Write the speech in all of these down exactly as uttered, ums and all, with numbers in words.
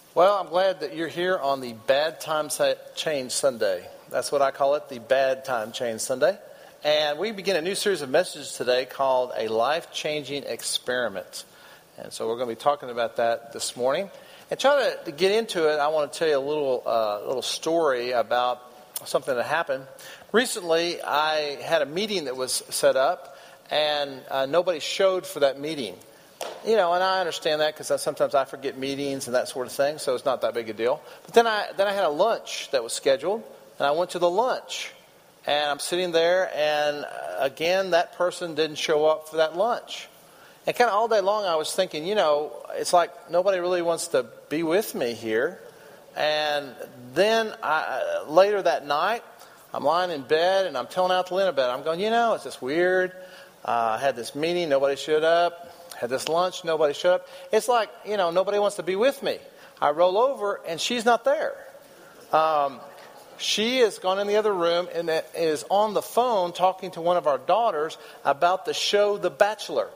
Well, I'm glad that you're here on the Bad Time Change Sunday. That's what I call it, the Bad Time Change Sunday. And we begin a new series of messages today called A Life-Changing Experiment. And so we're going to be talking about that this morning. And trying to, to get into it, I want to tell you a little, uh, little story about something that happened. Recently, I had a meeting that was set up, and uh, nobody showed for that meeting. You know, and I understand that because sometimes I forget meetings and that sort of thing, so it's not that big a deal. But then I then I had a lunch that was scheduled, and I went to the lunch. And I'm sitting there, and again, that person didn't show up for that lunch. And kind of all day long I was thinking, you know, it's like nobody really wants to be with me here. And then I, later that night, I'm lying in bed, and I'm telling out to Lynn about it. I'm going, you know, it's just weird. Uh, I had this meeting, nobody showed up. Had this lunch, nobody showed up. It's like, you know, nobody wants to be with me. I roll over, and she's not there. Um, she has gone in the other room and is on the phone talking to one of our daughters about the show The Bachelor.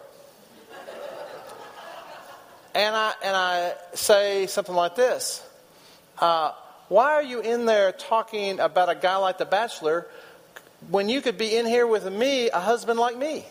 And I and I say something like this. Uh, why are you in there talking about a guy like The Bachelor when you could be in here with me, a husband like me?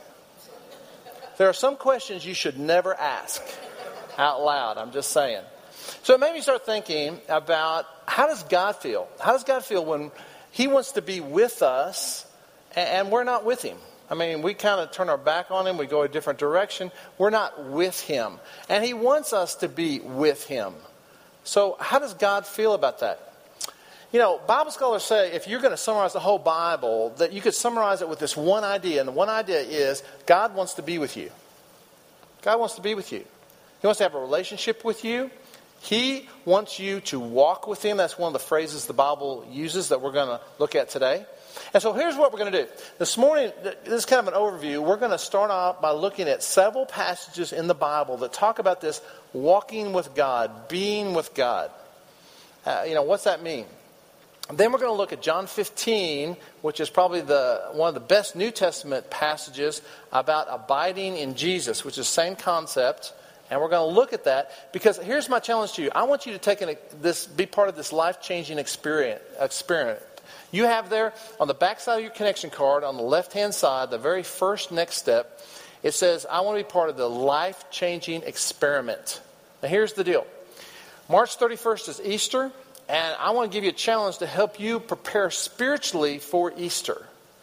There are some questions you should never ask out loud. I'm just saying. So it made me start thinking about how does God feel? How does God feel when He wants to be with us and we're not with Him? I mean, we kind of turn our back on Him. We go a different direction. We're not with Him. And He wants us to be with Him. So how does God feel about that? You know, Bible scholars say if you're going to summarize the whole Bible, that you could summarize it with this one idea. And the one idea is God wants to be with you. God wants to be with you. He wants to have a relationship with you. He wants you to walk with Him. That's one of the phrases the Bible uses that we're going to look at today. And so here's what we're going to do. This morning, this is kind of an overview. We're going to start off by looking at several passages in the Bible that talk about this walking with God, being with God. Uh, you know, what's that mean? Then we're going to look at John fifteen, which is probably the one of the best New Testament passages about abiding in Jesus, which is the same concept. And we're going to look at that because here's my challenge to you. I want you to take an, this, be part of this life-changing experience. experiment. You have there on the back side of your connection card, on the left-hand side, the very first next step, it says, I want to be part of the life-changing experiment. Now here's the deal. March thirty-first is Easter. And I want to give you a challenge to help you prepare spiritually for Easter.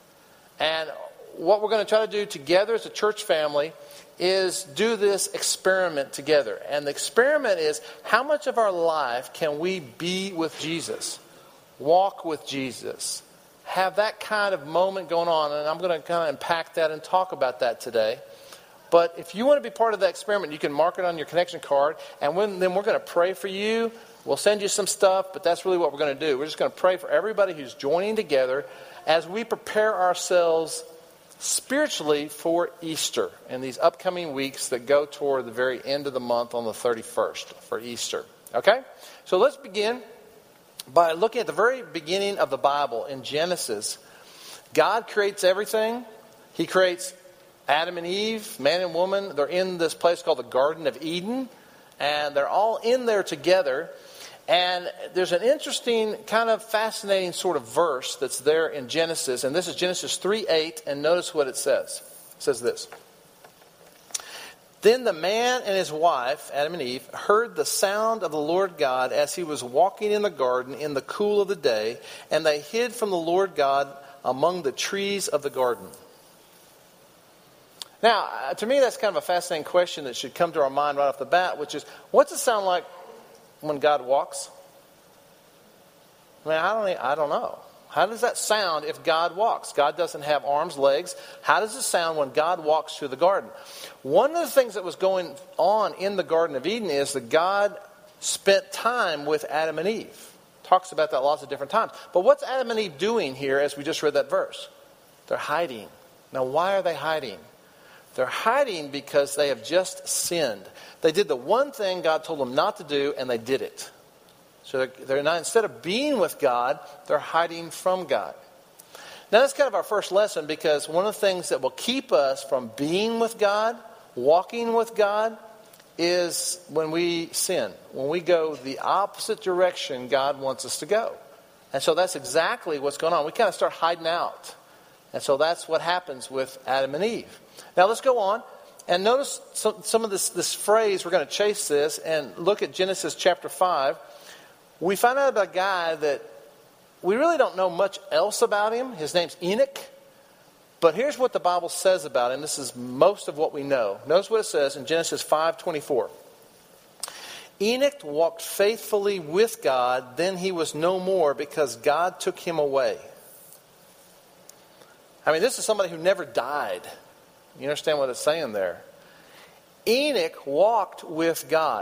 And what we're going to try to do together as a church family is do this experiment together. And the experiment is how much of our life can we be with Jesus? Walk with Jesus. Have that kind of moment going on. And I'm going to kind of unpack that and talk about that today. But if you want to be part of that experiment, you can mark it on your connection card. And when, then we're going to pray for you. We'll send you some stuff, but that's really what we're going to do. We're just going to pray for everybody who's joining together as we prepare ourselves spiritually for Easter in these upcoming weeks that go toward the very end of the month on the thirty-first for Easter. Okay? So let's begin by looking at the very beginning of the Bible in Genesis. God creates everything. He creates Adam and Eve, man and woman. They're in this place called the Garden of Eden, and they're all in there together. And there's an interesting, kind of fascinating sort of verse that's there in Genesis. And this is Genesis three eight. And notice what it says. It says this. Then the man and his wife, Adam and Eve, heard the sound of the Lord God as He was walking in the garden in the cool of the day. And they hid from the Lord God among the trees of the garden. Now, to me, that's kind of a fascinating question that should come to our mind right off the bat, which is, what's it sound like when God walks? I mean, I don't, I don't know. How does that sound if God walks? God doesn't have arms, legs. How does it sound when God walks through the garden? One of the things that was going on in the Garden of Eden is that God spent time with Adam and Eve. Talks about that lots of different times. But what's Adam and Eve doing here as we just read that verse? They're hiding. Now, why are they hiding? They're hiding because they have just sinned. They did the one thing God told them not to do, and they did it. So they're, they're not, instead of being with God, they're hiding from God. Now that's kind of our first lesson, because one of the things that will keep us from being with God, walking with God, is when we sin. When we go the opposite direction God wants us to go. And so that's exactly what's going on. We kind of start hiding out. And so that's what happens with Adam and Eve. Now let's go on. And notice some, some of this, this phrase. We're going to chase this and look at Genesis chapter five. We find out about a guy that we really don't know much else about him. His name's Enoch. But here's what the Bible says about him. This is most of what we know. Notice what it says in Genesis five twenty-four. Enoch walked faithfully with God, then he was no more because God took him away. I mean, this is somebody who never died. You understand what it's saying there? Enoch walked with God.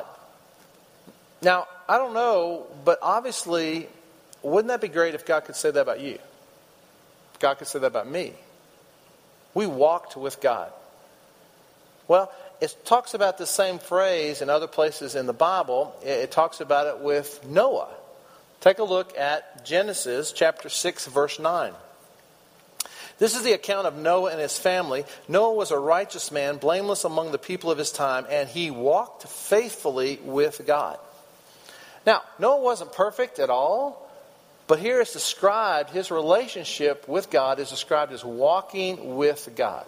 Now, I don't know, but obviously, wouldn't that be great if God could say that about you? God could say that about me. We walked with God. Well, it talks about the same phrase in other places in the Bible. It talks about it with Noah. Take a look at Genesis chapter six, verse nine. This is the account of Noah and his family. Noah was a righteous man, blameless among the people of his time, and he walked faithfully with God. Now, Noah wasn't perfect at all. But here it's described, his relationship with God is described as walking with God.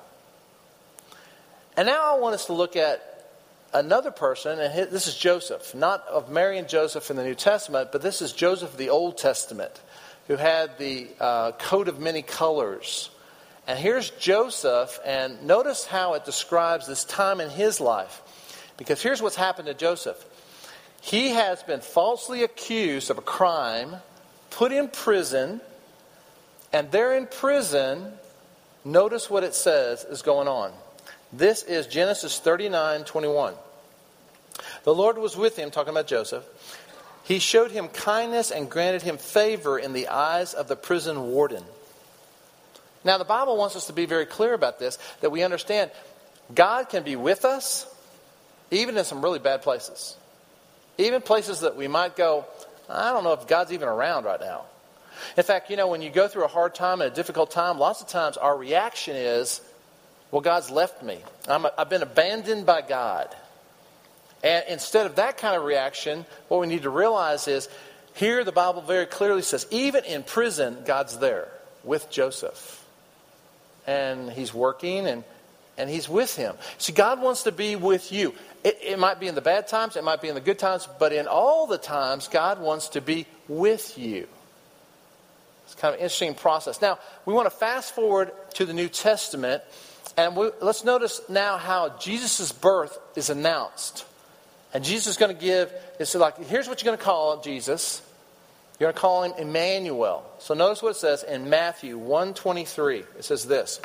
And now I want us to look at another person, and this is Joseph. Not of Mary and Joseph in the New Testament, but this is Joseph of the Old Testament, who had the uh, coat of many colors. And here's Joseph, and notice how it describes this time in his life. Because here's what's happened to Joseph. He has been falsely accused of a crime, put in prison, and there in prison, notice what it says is going on. This is Genesis thirty-nine twenty-one. The Lord was with him, talking about Joseph. He showed him kindness and granted him favor in the eyes of the prison warden. Now the Bible wants us to be very clear about this, that we understand God can be with us even in some really bad places. Even places that we might go, I don't know if God's even around right now. In fact, you know, when you go through a hard time and a difficult time, lots of times our reaction is, well, God's left me. I'm a, I've been abandoned by God. And instead of that kind of reaction, what we need to realize is, here the Bible very clearly says, even in prison, God's there with Joseph. And he's working and, and he's with him. See, God wants to be with you. It, it might be in the bad times, it might be in the good times, but in all the times, God wants to be with you. It's kind of an interesting process. Now, we want to fast forward to the New Testament, and we, let's notice now how Jesus' birth is announced. And Jesus is going to give, it's like, here's what you're going to call Jesus. You're going to call him Emmanuel. So notice what it says in Matthew one twenty-three. It says this.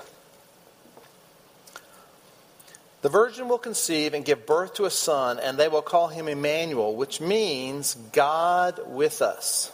The virgin will conceive and give birth to a son, and they will call him Emmanuel, which means God with us.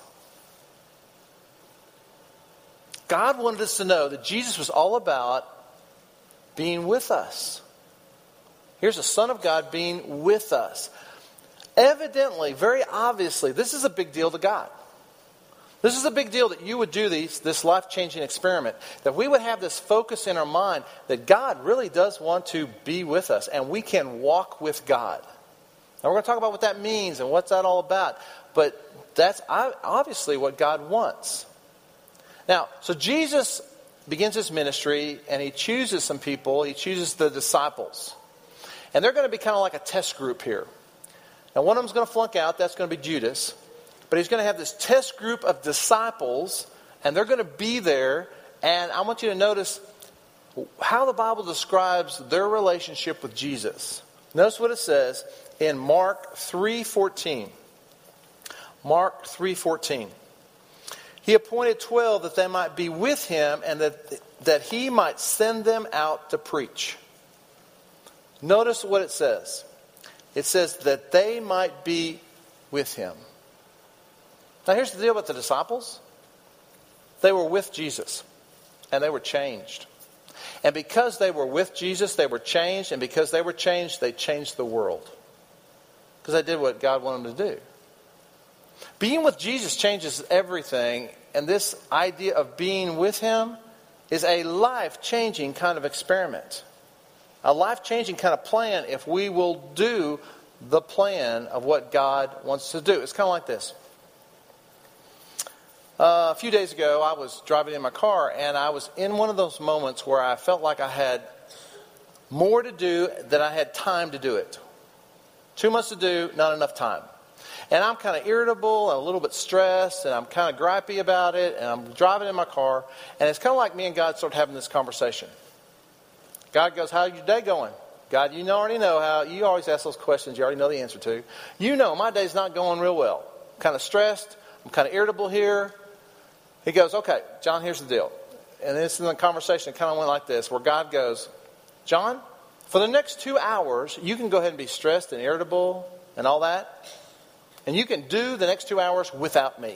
God wanted us to know that Jesus was all about being with us. Here's the Son of God being with us. Evidently, very obviously, this is a big deal to God. This is a big deal that you would do these, this life-changing experiment. That we would have this focus in our mind that God really does want to be with us. And we can walk with God. Now we're going to talk about what that means and what's that all about. But that's obviously what God wants. Now, so Jesus begins his ministry and he chooses some people. He chooses the disciples. And they're going to be kind of like a test group here. Now one of them's going to flunk out. That's going to be Judas. But he's going to have this test group of disciples, and they're going to be there. And I want you to notice how the Bible describes their relationship with Jesus. Notice what it says in Mark three fourteen. Mark three fourteen. He appointed twelve that they might be with him, and that, that he might send them out to preach. Notice what it says. It says that they might be with him. Now here's the deal about the disciples. They were with Jesus. And they were changed. And because they were with Jesus, they were changed. And because they were changed, they changed the world. Because they did what God wanted them to do. Being with Jesus changes everything. And this idea of being with him is a life-changing kind of experiment. A life-changing kind of plan if we will do the plan of what God wants to do. It's kind of like this. Uh, a few days ago, I was driving in my car, and I was in one of those moments where I felt like I had more to do than I had time to do it. Too much to do, not enough time. And I'm kind of irritable and a little bit stressed, and I'm kind of gripey about it, and I'm driving in my car, and it's kind of like me and God started having this conversation. God goes, how's your day going? God, you already know how, you always ask those questions you already know the answer to. You know my day's not going real well. I'm kind of stressed, I'm kind of irritable here. He goes, okay, John, here's the deal. And this in the conversation, it kind of went like this, where God goes, John, for the next two hours, you can go ahead and be stressed and irritable and all that. And you can do the next two hours without me.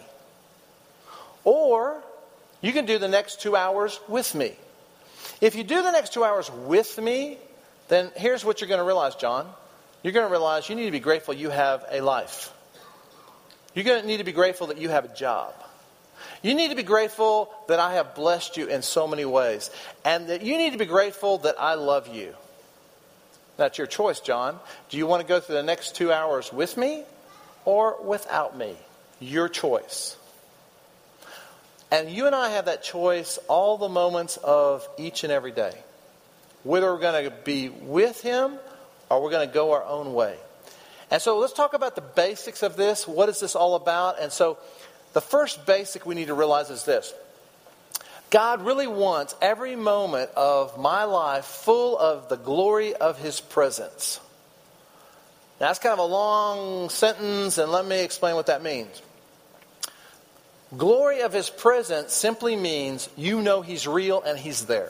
Or you can do the next two hours with me. If you do the next two hours with me, then here's what you're going to realize, John. You're going to realize you need to be grateful you have a life. You're going to need to be grateful that you have a job. You need to be grateful that I have blessed you in so many ways. And that you need to be grateful that I love you. That's your choice, John. Do you want to go through the next two hours with me or without me? Your choice. And you and I have that choice all the moments of each and every day. Whether we're going to be with Him or we're going to go our own way. And so let's talk about the basics of this. What is this all about? And so the first basic we need to realize is this. God really wants every moment of my life full of the glory of His presence. Now, that's kind of a long sentence, and let me explain what that means. Glory of His presence simply means you know He's real and He's there.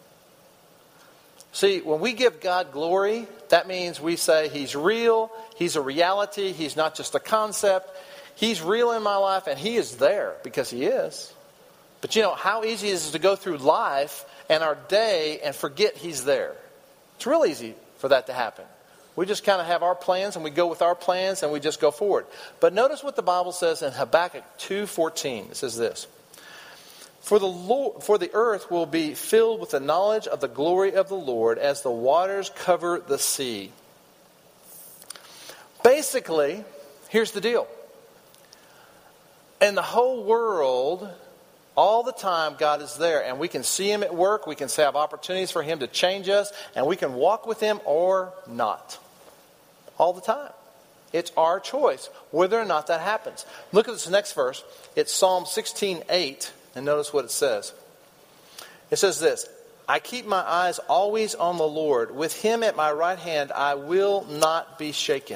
See, when we give God glory, that means we say He's real, He's a reality, He's not just a concept. He's real in my life, and He is there because He is. But you know, how easy is it to go through life and our day and forget He's there? It's real easy for that to happen. We just kind of have our plans, and we go with our plans, and we just go forward. But notice what the Bible says in Habakkuk two fourteen. It says this. For the Lord, for the earth will be filled with the knowledge of the glory of the Lord as the waters cover the sea. Basically, here's the deal. In the whole world, all the time, God is there. And we can see Him at work. We can have opportunities for Him to change us. And we can walk with Him or not. All the time. It's our choice whether or not that happens. Look at this next verse. It's Psalm sixteen eight. And notice what it says. It says this. I keep my eyes always on the Lord. With Him at my right hand, I will not be shaken.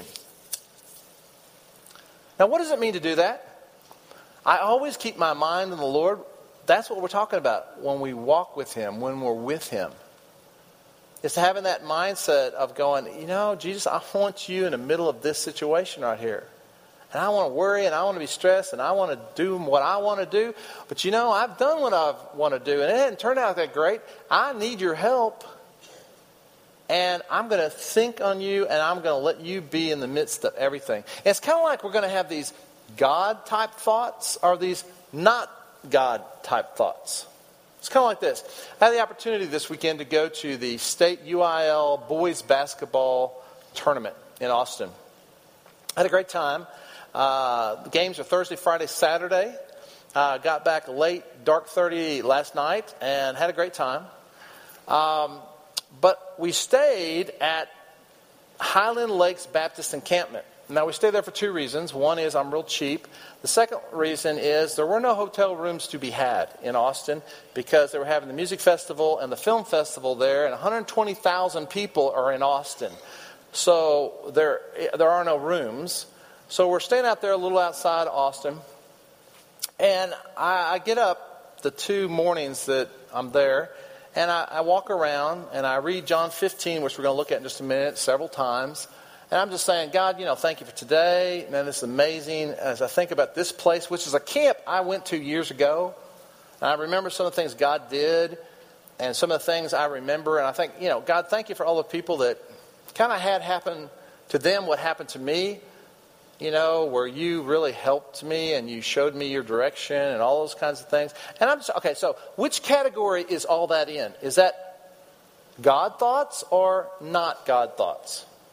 Now, what does it mean to do that? I always keep my mind on the Lord. That's what we're talking about when we walk with Him, when we're with Him. It's having that mindset of going, you know, Jesus, I want you in the middle of this situation right here. And I want to worry and I want to be stressed and I want to do what I want to do. But you know, I've done what I want to do and it hasn't turned out that great. I need your help. And I'm going to think on you and I'm going to let you be in the midst of everything. And it's kind of like we're going to have these God-type thoughts or these not God-type thoughts. It's kind of like this. I had the opportunity this weekend to go to the state U I L boys basketball tournament in Austin. I had a great time. Uh, the games are Thursday, Friday, Saturday. Uh, got back late, dark thirty last night, and had a great time. Um, but we stayed at Highland Lakes Baptist Encampment. Now, we stayed there for two reasons. One is I'm real cheap. The second reason is there were no hotel rooms to be had in Austin because they were having the music festival and the film festival there, and one hundred twenty thousand people are in Austin. So there, there are no rooms. So we're staying out there a little outside Austin. And I, I get up the two mornings that I'm there, and I, I walk around, and I read John fifteen, which we're going to look at in just a minute, several times. And I'm just saying, God, you know, thank you for today. Man, this is amazing. As I think about this place, which is a camp I went to years ago. And I remember some of the things God did and some of the things I remember. And I think, you know, God, thank you for all the people that kind of had happen to them what happened to me. You know, where you really helped me and you showed me your direction and all those kinds of things. And I'm just, okay, so which category is all that in? Is that God thoughts or not God thoughts?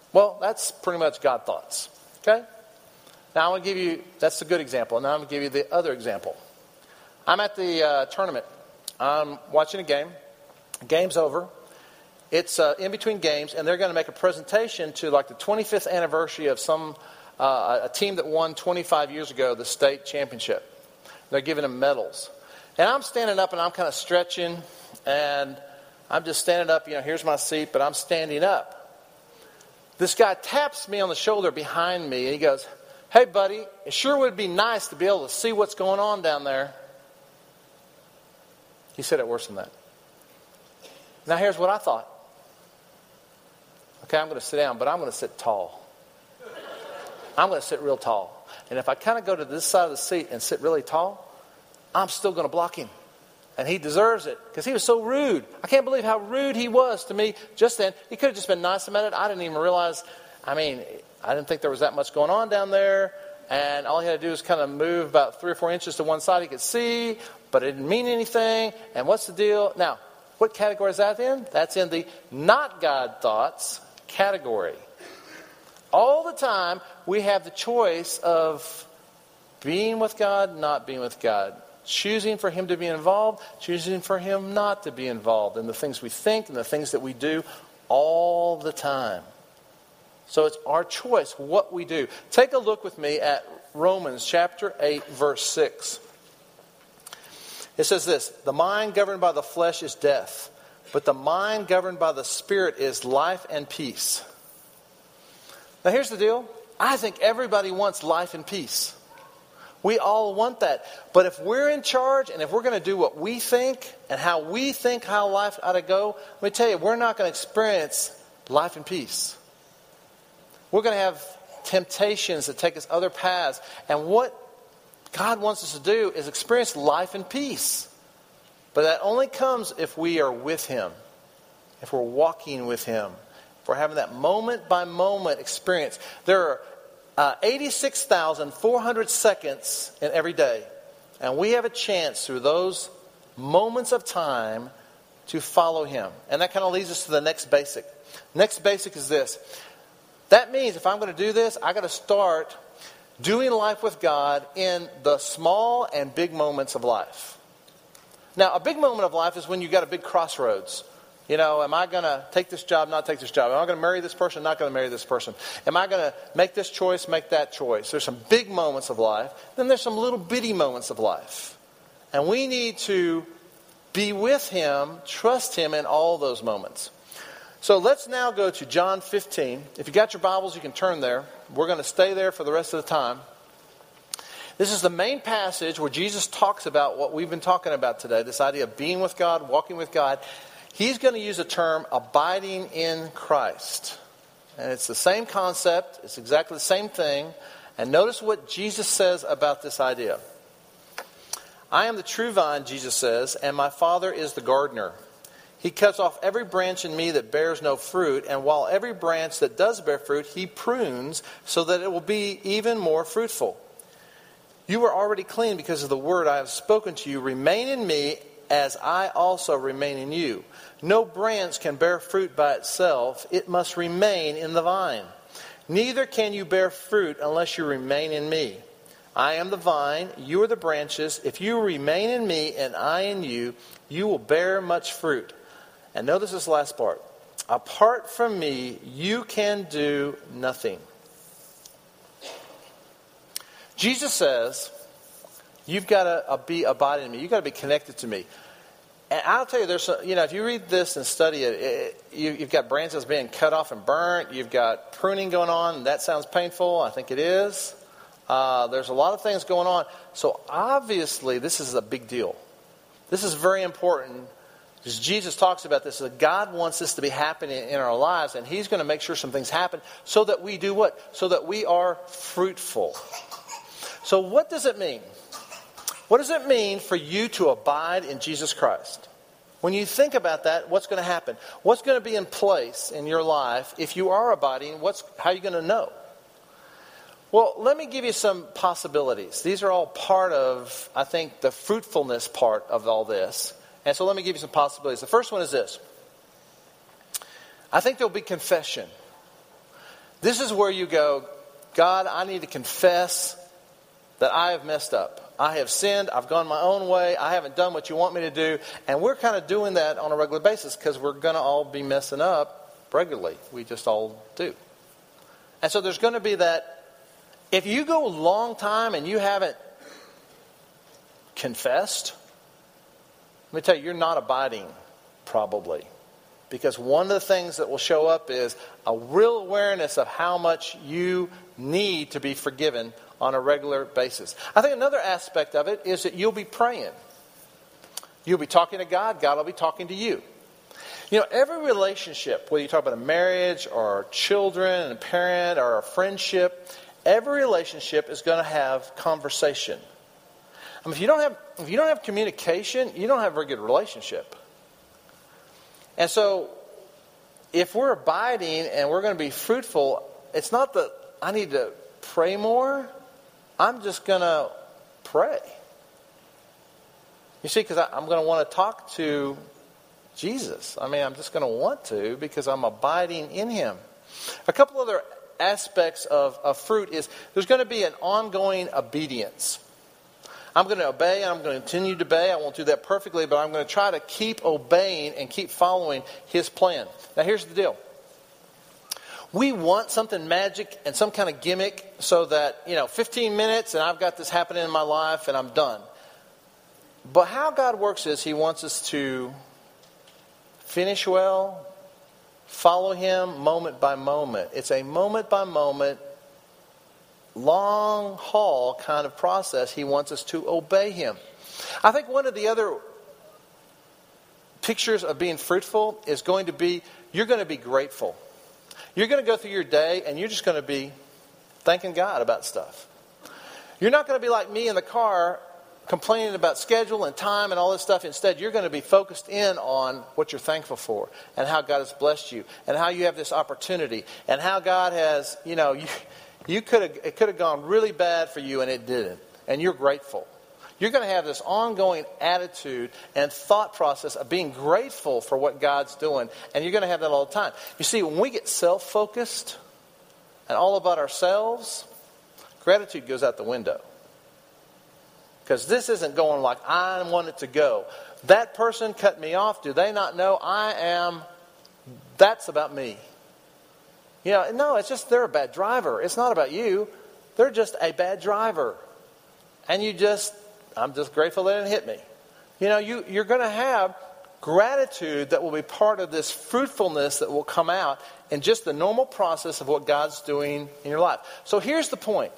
Well, that's pretty much God thoughts. Okay? Now I'm going to give you, that's a good example. Now I'm going to give you the other example. I'm at the uh, tournament. I'm watching a game. Game's over. It's uh, in between games, and they're going to make a presentation to like the twenty-fifth anniversary of some uh, a team that won twenty-five years ago the state championship. They're giving them medals. And I'm standing up, and I'm kind of stretching, and I'm just standing up. You know, here's my seat, but I'm standing up. This guy taps me on the shoulder behind me, and he goes, "Hey, buddy, it sure would be nice to be able to see what's going on down there." He said it worse than that. Now, here's what I thought. Okay, I'm going to sit down, but I'm going to sit tall. I'm going to sit real tall. And if I kind of go to this side of the seat and sit really tall, I'm still going to block him. And he deserves it because he was so rude. I can't believe how rude he was to me just then. He could have just been nice about it. I didn't even realize, I mean, I didn't think there was that much going on down there. And all he had to do was kind of move about three or four inches to one side. He could see, but it didn't mean anything. And what's the deal? Now, what category is that in? That's in the not God thoughts category. All the time, we have the choice of being with God, not being with God. Choosing for Him to be involved, choosing for Him not to be involved in the things we think and the things that we do all the time. So it's our choice what we do. Take a look with me at Romans chapter eight, verse six. It says this, "The mind governed by the flesh is death, but the mind governed by the Spirit is life and peace." Now here's the deal. I think everybody wants life and peace. We all want that. But if we're in charge and if we're going to do what we think and how we think how life ought to go, let me tell you, we're not going to experience life and peace. We're going to have temptations that take us other paths. And what God wants us to do is experience life and peace. But that only comes if we are with Him, if we're walking with Him, if we're having that moment-by-moment experience. There are uh, eighty-six thousand four hundred seconds in every day. And we have a chance through those moments of time to follow Him. And that kind of leads us to the next basic. Next basic is this. That means if I'm going to do this, I got to start doing life with God in the small and big moments of life. Now, a big moment of life is when you've got a big crossroads. You know, am I going to take this job, not take this job? Am I going to marry this person, not going to marry this person? Am I going to make this choice, make that choice? There's some big moments of life. Then there's some little bitty moments of life. And we need to be with Him, trust Him in all those moments. So let's now go to John fifteen. If you got your Bibles, you can turn there. We're going to stay there for the rest of the time. This is the main passage where Jesus talks about what we've been talking about today, this idea of being with God, walking with God. He's going to use the term abiding in Christ. And it's the same concept. It's exactly the same thing. And notice what Jesus says about this idea. "I am the true vine," Jesus says, "and my Father is the gardener. He cuts off every branch in me that bears no fruit, and while every branch that does bear fruit, He prunes so that it will be even more fruitful. You are already clean because of the word I have spoken to you. Remain in me as I also remain in you. No branch can bear fruit by itself. It must remain in the vine. Neither can you bear fruit unless you remain in me. I am the vine, you are the branches. If you remain in me and I in you, you will bear much fruit." And notice this last part. "Apart from me, you can do nothing." Jesus says, you've got to be abiding in me. You've got to be connected to me. And I'll tell you, there's some, you know, if you read this and study it, it you, you've got branches being cut off and burnt. You've got pruning going on. And that sounds painful. I think it is. Uh, there's a lot of things going on. So obviously, this is a big deal. This is very important. Because Jesus talks about this, that God wants this to be happening in our lives, and He's going to make sure some things happen so that we do what? So that we are fruitful. So what does it mean? What does it mean for you to abide in Jesus Christ? When you think about that, what's going to happen? What's going to be in place in your life if you are abiding? What's, how are you going to know? Well, let me give you some possibilities. These are all part of, I think, the fruitfulness part of all this. And so let me give you some possibilities. The first one is this. I think there'll be confession. This is where you go, God, I need to confess that I have messed up. I have sinned. I've gone my own way. I haven't done what you want me to do. And we're kind of doing that on a regular basis because we're going to all be messing up regularly. We just all do. And so there's going to be that. If you go a long time and you haven't confessed, let me tell you, you're not abiding, probably. Because one of the things that will show up is a real awareness of how much you need to be forgiven on a regular basis. I think another aspect of it is that you'll be praying. You'll be talking to God. God will be talking to you. You know, every relationship, whether you talk about a marriage or children and a parent or a friendship, every relationship is going to have conversation. I mean, if you don't have if you don't have communication, you don't have a very good relationship. And so, if we're abiding and we're going to be fruitful, it's not that I need to pray more. I'm just going to pray. You see, because I'm going to want to talk to Jesus. I mean, I'm just going to want to because I'm abiding in Him. A couple other aspects of, of fruit is there's going to be an ongoing obedience. I'm going to obey and I'm going to continue to obey. I won't do that perfectly, but I'm going to try to keep obeying and keep following His plan. Now, here's the deal. We want something magic and some kind of gimmick so that, you know, fifteen minutes and I've got this happening in my life and I'm done. But how God works is He wants us to finish well, follow Him moment by moment. It's a moment by moment, long haul kind of process. He wants us to obey Him. I think one of the other pictures of being fruitful is going to be, you're going to be grateful. You're going to go through your day and you're just going to be thanking God about stuff. You're not going to be like me in the car complaining about schedule and time and all this stuff. Instead, you're going to be focused in on what you're thankful for and how God has blessed you and how you have this opportunity and how God has, you know, you, you could have, it could have gone really bad for you and it didn't. And you're grateful. You're going to have this ongoing attitude and thought process of being grateful for what God's doing. And you're going to have that all the time. You see, when we get self-focused and all about ourselves, gratitude goes out the window. Because this isn't going like I want it to go. That person cut me off. Do they not know I am, that's about me. You know, no, it's just they're a bad driver. It's not about you. They're just a bad driver. And you just, I'm just grateful they didn't hit me. You know, you, you're going to have gratitude that will be part of this fruitfulness that will come out in just the normal process of what God's doing in your life. So here's the point.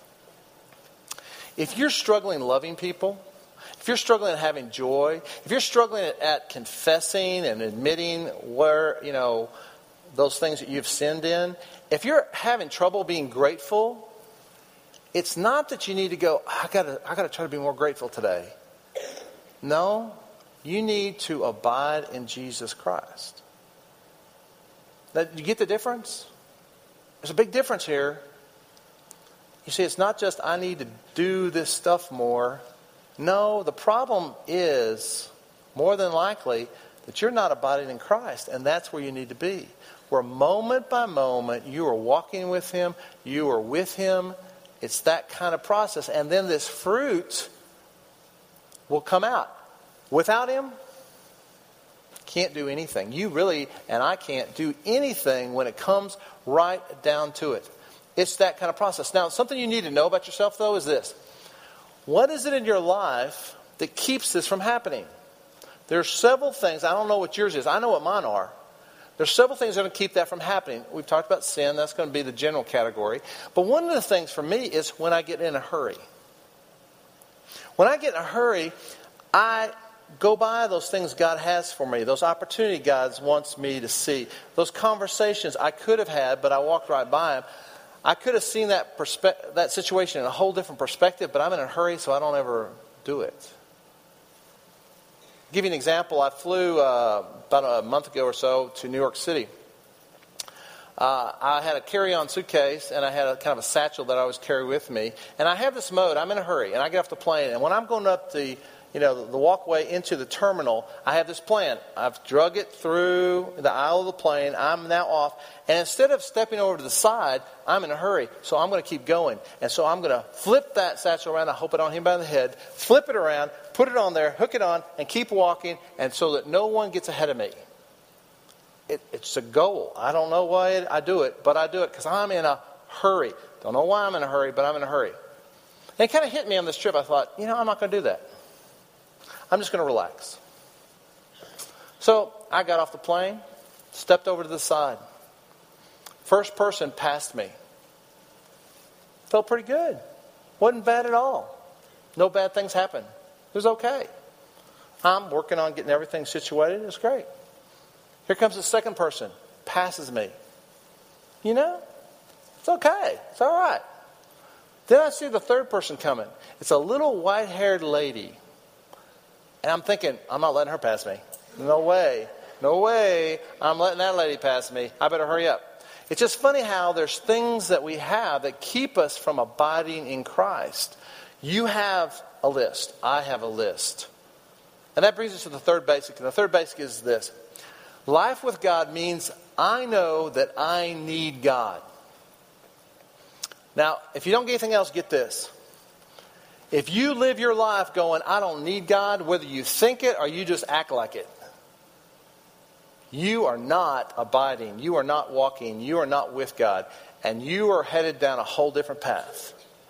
If you're struggling loving people, if you're struggling at having joy, if you're struggling at, at confessing and admitting where, you know, those things that you've sinned in, if you're having trouble being grateful, it's not that you need to go, I gotta, I gotta try to be more grateful today. No, you need to abide in Jesus Christ. Now, you get the difference? There's a big difference here. You see, it's not just I need to do this stuff more. No, the problem is more than likely that you're not abiding in Christ, and that's where you need to be. Where moment by moment you are walking with Him, you are with Him. It's that kind of process. And then this fruit will come out. Without Him, can't do anything. You really, and I can't do anything when it comes right down to it. It's that kind of process. Now, something you need to know about yourself, though, is this. What is it in your life that keeps this from happening? There are several things. I don't know what yours is. I know what mine are. There's several things that are going to keep that from happening. We've talked about sin. That's going to be the general category. But one of the things for me is when I get in a hurry. When I get in a hurry, I go by those things God has for me, those opportunities God wants me to see, those conversations I could have had, but I walked right by them. I could have seen that perspe- that situation in a whole different perspective, but I'm in a hurry, so I don't ever do it. I'll give you an example. I flew uh, about a month ago or so to New York City. Uh, I had a carry-on suitcase, and I had a kind of a satchel that I always carry with me. And I have this mode. I'm in a hurry, and I get off the plane. And when I'm going up the, you know, the, the walkway into the terminal, I have this plan. I've drug it through the aisle of the plane. I'm now off. And instead of stepping over to the side, I'm in a hurry. So I'm going to keep going. And so I'm going to flip that satchel around. I hope I don't hit anybody in the head. Flip it around, put it on there, hook it on, and keep walking, and so that no one gets ahead of me. It, it's a goal. I don't know why I do it, but I do it because I'm in a hurry. Don't know why I'm in a hurry, but I'm in a hurry. And it kind of hit me on this trip. I thought, you know, I'm not going to do that. I'm just going to relax. So I got off the plane, stepped over to the side. First person passed me. Felt pretty good. Wasn't bad at all. No bad things happened. It was okay. I'm working on getting everything situated. It's great. Here comes the second person. Passes me. You know, it's okay. It's all right. Then I see the third person coming. It's a little white-haired lady. And I'm thinking, I'm not letting her pass me. No way. No way. I'm letting that lady pass me. I better hurry up. It's just funny how there's things that we have that keep us from abiding in Christ. You have a list. I have a list. And that brings us to the third basic. And the third basic is this. Life with God means I know that I need God. Now, if you don't get anything else, get this. If you live your life going, I don't need God, whether you think it or you just act like it, you are not abiding. You are not walking. You are not with God. And you are headed down a whole different path.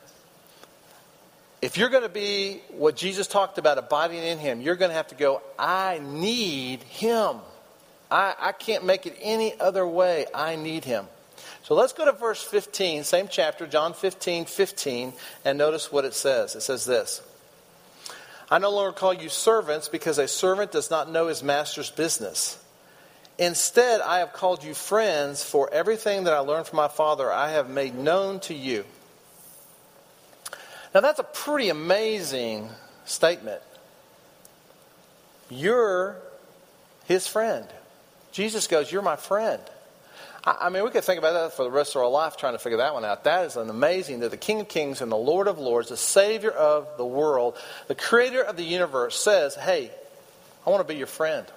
If you're going to be what Jesus talked about, abiding in Him, you're going to have to go, I need Him. I, I can't make it any other way. I need Him. So let's go to verse fifteen, same chapter, John fifteen, fifteen, and notice what it says. It says this. I no longer call you servants because a servant does not know his master's business. Instead, I have called you friends, for everything that I learned from my Father I have made known to you. Now that's a pretty amazing statement. You're His friend. Jesus goes, you're my friend. I mean, we could think about that for the rest of our life trying to figure that one out. That is an amazing that the King of Kings and the Lord of Lords, the Savior of the world, the Creator of the universe says, hey, I want to be your friend.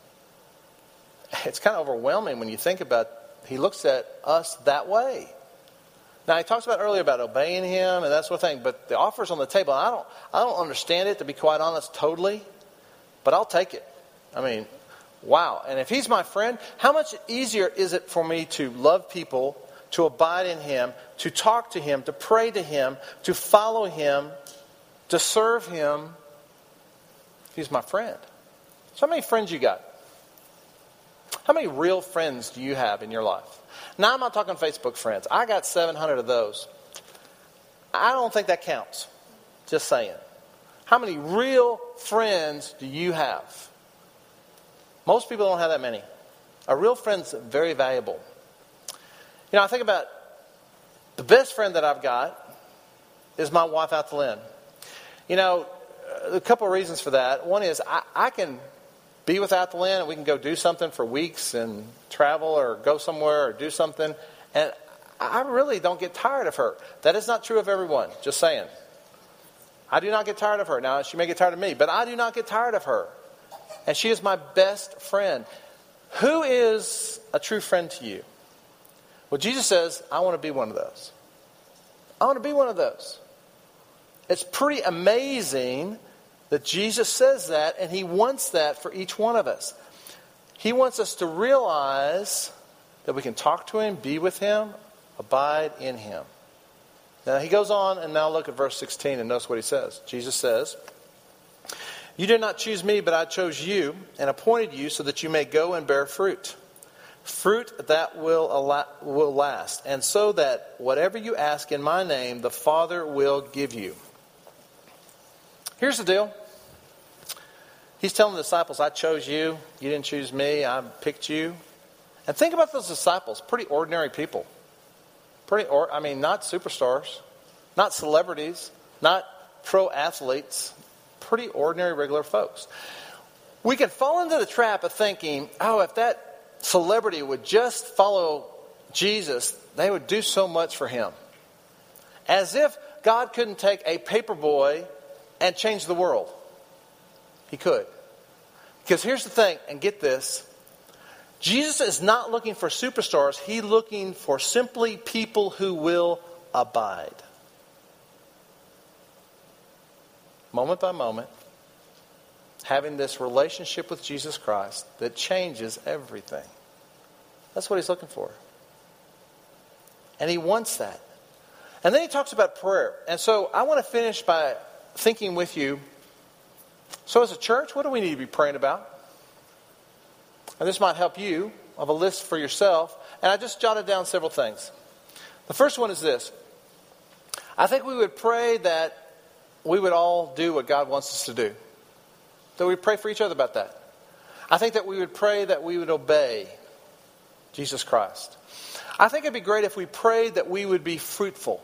It's kind of overwhelming when you think about He looks at us that way. Now, He talks about earlier about obeying Him and that sort of thing, but the offer's on the table. I don't, I don't understand it, to be quite honest, totally, but I'll take it. I mean, wow. And if He's my friend, how much easier is it for me to love people, to abide in Him, to talk to Him, to pray to Him, to follow Him, to serve Him, if He's my friend? So how many friends you got? How many real friends do you have in your life? Now, I'm not talking Facebook friends. I got seven hundred of those. I don't think that counts. Just saying. How many real friends do you have? Most people don't have that many. A real friend's very valuable. You know, I think about the best friend that I've got is my wife, Athelyn. You know, a couple of reasons for that. One is I, I can be with Athelyn and we can go do something for weeks and travel or go somewhere or do something. And I really don't get tired of her. That is not true of everyone, just saying. I do not get tired of her. Now, she may get tired of me, but I do not get tired of her. And she is my best friend. Who is a true friend to you? Well, Jesus says, I want to be one of those. I want to be one of those. It's pretty amazing that Jesus says that, and He wants that for each one of us. He wants us to realize that we can talk to Him, be with Him, abide in Him. Now, He goes on, and now look at verse sixteen, and notice what He says. Jesus says, you did not choose me, but I chose you and appointed you so that you may go and bear fruit. Fruit that will will last. And so that whatever you ask in my name, the Father will give you. Here's the deal. He's telling the disciples, I chose you. You didn't choose me. I picked you. And think about those disciples. Pretty ordinary people. Pretty, or, I mean, not superstars. Not celebrities. Not pro athletes. Pretty ordinary, regular folks. We can fall into the trap of thinking, oh, if that celebrity would just follow Jesus, they would do so much for Him. As if God couldn't take a paper boy and change the world. He could. Because here's the thing, and get this. Jesus is not looking for superstars. He's looking for simply people who will abide. Moment by moment, having this relationship with Jesus Christ that changes everything. That's what he's looking for. And he wants that. And then he talks about prayer. And so I want to finish by thinking with you, so as a church, what do we need to be praying about? And this might help you of a list for yourself. And I just jotted down several things. The first one is this. I think we would pray that we would all do what God wants us to do. That we pray for each other about that. I think that we would pray that we would obey Jesus Christ. I think it'd be great if we prayed that we would be fruitful.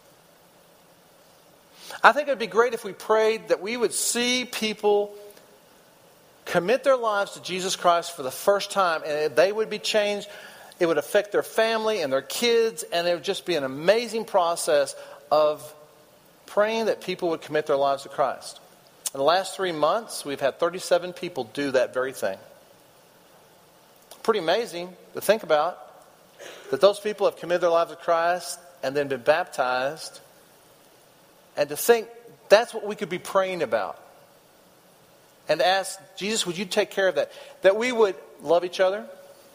I think it'd be great if we prayed that we would see people commit their lives to Jesus Christ for the first time, and they would be changed. It would affect their family and their kids, and it would just be an amazing process of praying that people would commit their lives to Christ. In the last three months, we've had thirty-seven people do that very thing. Pretty amazing to think about, that those people have committed their lives to Christ and then been baptized. And to think that's what we could be praying about. And to ask, Jesus, would you take care of that? That we would love each other.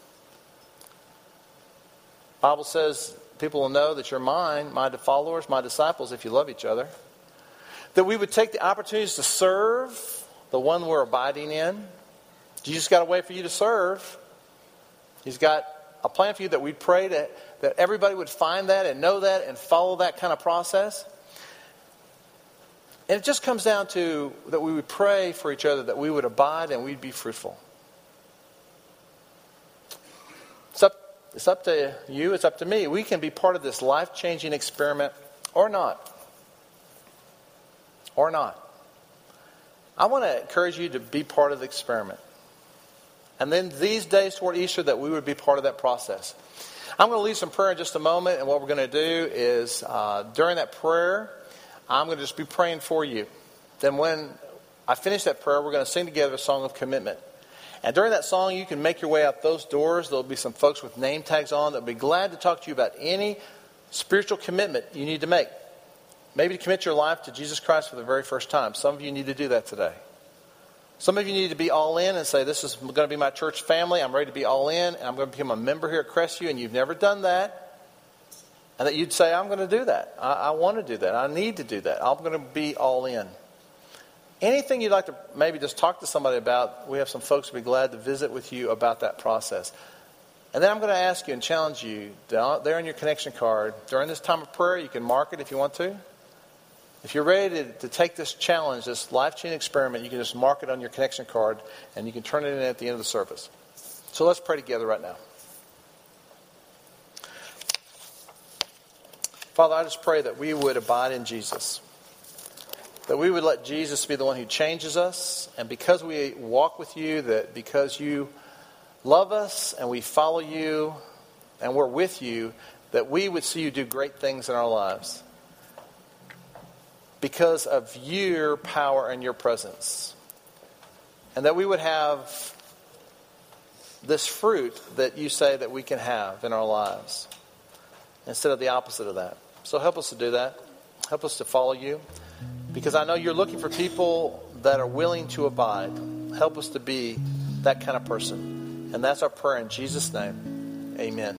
The Bible says people will know that you're mine, my followers, my disciples, if you love each other. That we would take the opportunities to serve the one we're abiding in. Jesus got a way for you to serve. He's got a plan for you that we'd pray that, that everybody would find that and know that and follow that kind of process. And it just comes down to that we would pray for each other, that we would abide and we'd be fruitful. It's up, it's up to you, it's up to me. We can be part of this life-changing experiment or not. Or not. I want to encourage you to be part of the experiment. And then these days toward Easter, that we would be part of that process. I'm going to lead some prayer in just a moment. And what we're going to do is, uh, during that prayer, I'm going to just be praying for you. Then when I finish that prayer, we're going to sing together a song of commitment. And during that song, you can make your way out those doors. There'll be some folks with name tags on that will be glad to talk to you about any spiritual commitment you need to make. Maybe to commit your life to Jesus Christ for the very first time. Some of you need to do that today. Some of you need to be all in and say, this is going to be my church family. I'm ready to be all in. And I'm going to become a member here at Crestview. And you've never done that. And that you'd say, I'm going to do that. I, I want to do that. I need to do that. I'm going to be all in. Anything you'd like to maybe just talk to somebody about, we have some folks who would be glad to visit with you about that process. And then I'm going to ask you and challenge you, there on your connection card, during this time of prayer, you can mark it if you want to. If you're ready to, to take this challenge, this life-changing experiment, you can just mark it on your connection card and you can turn it in at the end of the service. So let's pray together right now. Father, I just pray that we would abide in Jesus. That we would let Jesus be the one who changes us. And because we walk with you, that because you love us and we follow you and we're with you, that we would see you do great things in our lives. Because of your power and your presence. And that we would have this fruit that you say that we can have in our lives. Instead of the opposite of that. So help us to do that. Help us to follow you. Because I know you're looking for people that are willing to abide. Help us to be that kind of person. And that's our prayer in Jesus' name. Amen.